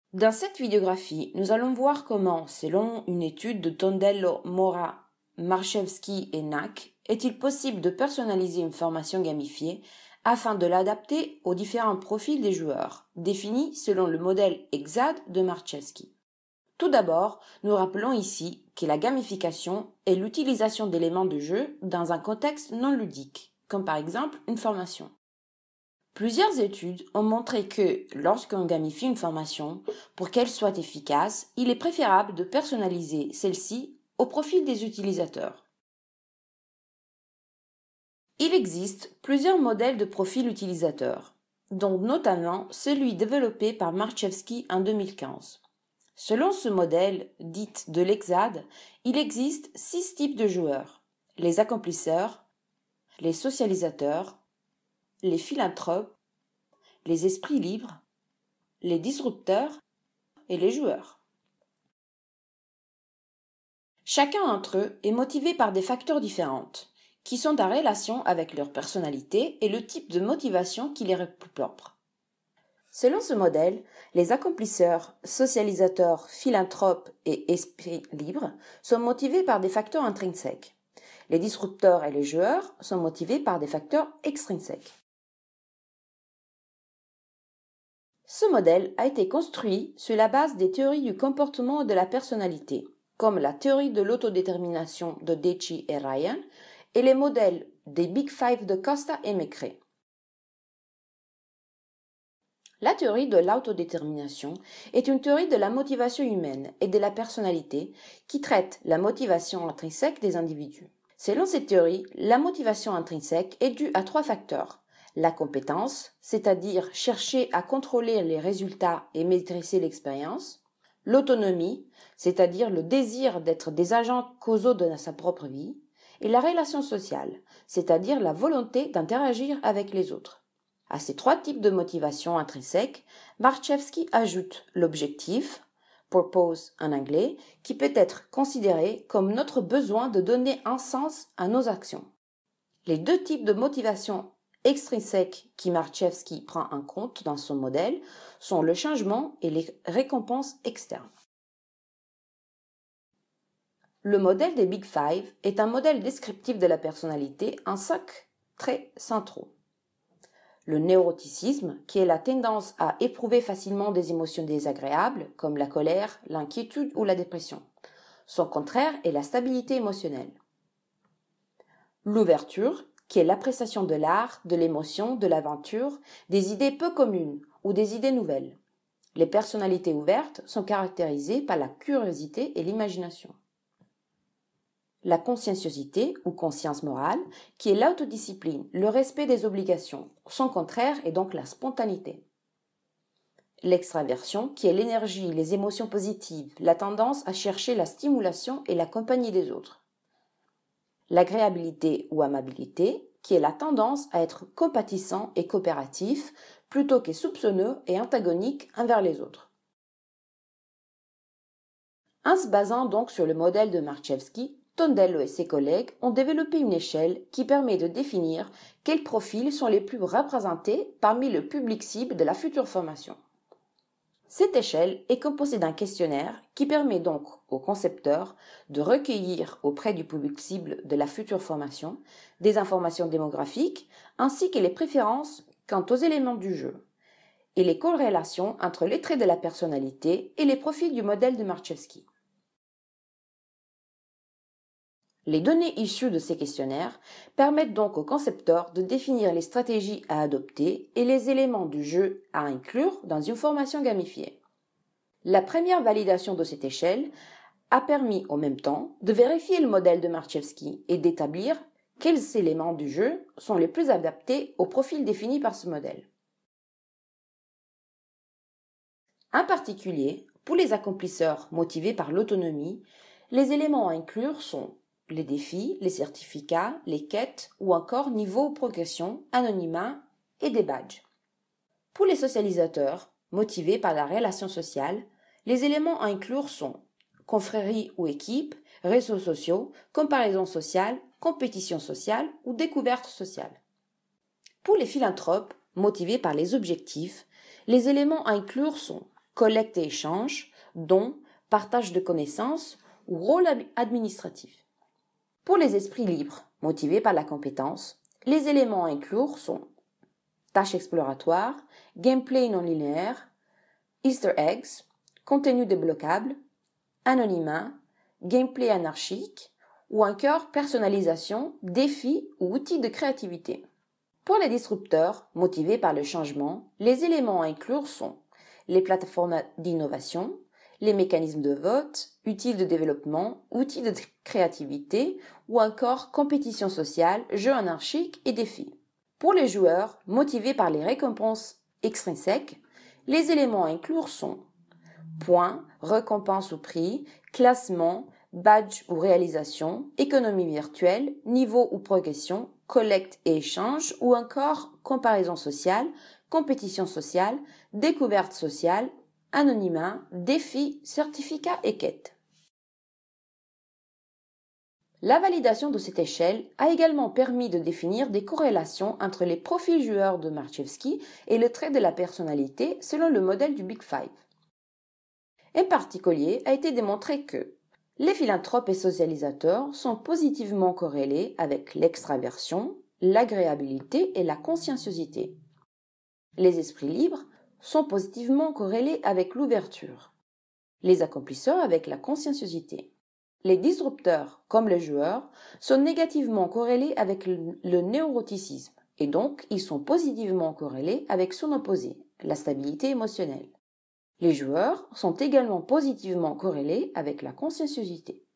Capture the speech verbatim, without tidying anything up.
Dans cette vidéographie, nous allons voir comment, selon une étude de Tondello, Mora, Marchewski et Nack, est-il possible de personnaliser une formation gamifiée afin de l'adapter aux différents profils des joueurs, définis selon le modèle EXAD de Marchewski. Tout d'abord, nous rappelons ici que la gamification est l'utilisation d'éléments de jeu dans un contexte non ludique, comme par exemple une formation. Plusieurs études ont montré que, lorsqu'on gamifie une formation, pour qu'elle soit efficace, il est préférable de personnaliser celle-ci au profil des utilisateurs. Il existe plusieurs modèles de profil utilisateur, dont notamment celui développé par Marchewski en deux mille quinze. Selon ce modèle, dit de l'EXAD, il existe six types de joueurs: les accomplisseurs, les socialisateurs, les philanthropes, les esprits libres, les disrupteurs et les joueurs. Chacun d'entre eux est motivé par des facteurs différents, qui sont en relation avec leur personnalité et le type de motivation qui leur est plus propre. Selon ce modèle, les accomplisseurs, socialisateurs, philanthropes et esprits libres sont motivés par des facteurs intrinsèques. Les disrupteurs et les joueurs sont motivés par des facteurs extrinsèques. Ce modèle a été construit sur la base des théories du comportement et de la personnalité, comme la théorie de l'autodétermination de Deci et Ryan et les modèles des Big Five de Costa et Mecret. La théorie de l'autodétermination est une théorie de la motivation humaine et de la personnalité qui traite la motivation intrinsèque des individus. Selon cette théorie, la motivation intrinsèque est due à trois facteurs: la compétence, c'est-à-dire chercher à contrôler les résultats et maîtriser l'expérience; l'autonomie, c'est-à-dire le désir d'être des agents causaux de sa propre vie; et la relation sociale, c'est-à-dire la volonté d'interagir avec les autres. À ces trois types de motivation intrinsèque, Marchewski ajoute l'objectif, purpose en anglais, qui peut être considéré comme notre besoin de donner un sens à nos actions. Les deux types de motivation extrinsèques qui Marchewski prend en compte dans son modèle sont le changement et les récompenses externes. Le modèle des Big Five est un modèle descriptif de la personnalité en cinq traits centraux. Le neuroticisme, qui est la tendance à éprouver facilement des émotions désagréables, comme la colère, l'inquiétude ou la dépression. Son contraire est la stabilité émotionnelle. L'ouverture, qui est l'appréciation de l'art, de l'émotion, de l'aventure, des idées peu communes ou des idées nouvelles. Les personnalités ouvertes sont caractérisées par la curiosité et l'imagination. La conscienciosité ou conscience morale, qui est l'autodiscipline, le respect des obligations. Son contraire est donc la spontanéité. L'extraversion, qui est l'énergie, les émotions positives, la tendance à chercher la stimulation et la compagnie des autres. L'agréabilité ou amabilité, qui est la tendance à être compatissant et coopératif, plutôt que soupçonneux et antagonique envers les autres. En se basant donc sur le modèle de Marchewski, Tondello et ses collègues ont développé une échelle qui permet de définir quels profils sont les plus représentés parmi le public cible de la future formation. Cette échelle est composée d'un questionnaire qui permet donc au concepteur de recueillir auprès du public cible de la future formation des informations démographiques ainsi que les préférences quant aux éléments du jeu et les corrélations entre les traits de la personnalité et les profils du modèle de Marchewski. Les données issues de ces questionnaires permettent donc au concepteur de définir les stratégies à adopter et les éléments du jeu à inclure dans une formation gamifiée. La première validation de cette échelle a permis en même temps de vérifier le modèle de Marchewski et d'établir quels éléments du jeu sont les plus adaptés au profil défini par ce modèle. En particulier, pour les accomplisseurs motivés par l'autonomie, les éléments à inclure sont les défis, les certificats, les quêtes ou encore niveau progression, anonymat et des badges. Pour les socialisateurs, motivés par la relation sociale, les éléments à inclure sont confrérie ou équipe, réseaux sociaux, comparaison sociale, compétition sociale ou découverte sociale. Pour les philanthropes, motivés par les objectifs, les éléments à inclure sont collecte et échange, dons, partage de connaissances ou rôle administratif. Pour les esprits libres, motivés par la compétence, les éléments à inclure sont tâches exploratoires, gameplay non linéaire, Easter eggs, contenu débloquable, anonymat, gameplay anarchique ou encore personnalisation, défis ou outils de créativité. Pour les disrupteurs, motivés par le changement, les éléments à inclure sont les plateformes d'innovation, les mécanismes de vote, outils de développement, outils de créativité ou encore compétition sociale, jeux anarchiques et défis. Pour les joueurs, motivés par les récompenses extrinsèques, les éléments à inclure sont points, récompenses ou prix, classement, badge ou réalisation, économie virtuelle, niveau ou progression, collecte et échange ou encore comparaison sociale, compétition sociale, découverte sociale, anonymat, défi, certificat et quête. La validation de cette échelle a également permis de définir des corrélations entre les profils joueurs de Marchevsky et le trait de la personnalité selon le modèle du Big Five. En particulier, a été démontré que les philanthropes et socialisateurs sont positivement corrélés avec l'extraversion, l'agréabilité et la conscienciosité. Les esprits libres sont positivement corrélés avec l'ouverture, les accomplisseurs avec la conscienciosité. Les disrupteurs, comme les joueurs, sont négativement corrélés avec le, le neuroticisme et donc ils sont positivement corrélés avec son opposé, la stabilité émotionnelle. Les joueurs sont également positivement corrélés avec la conscienciosité.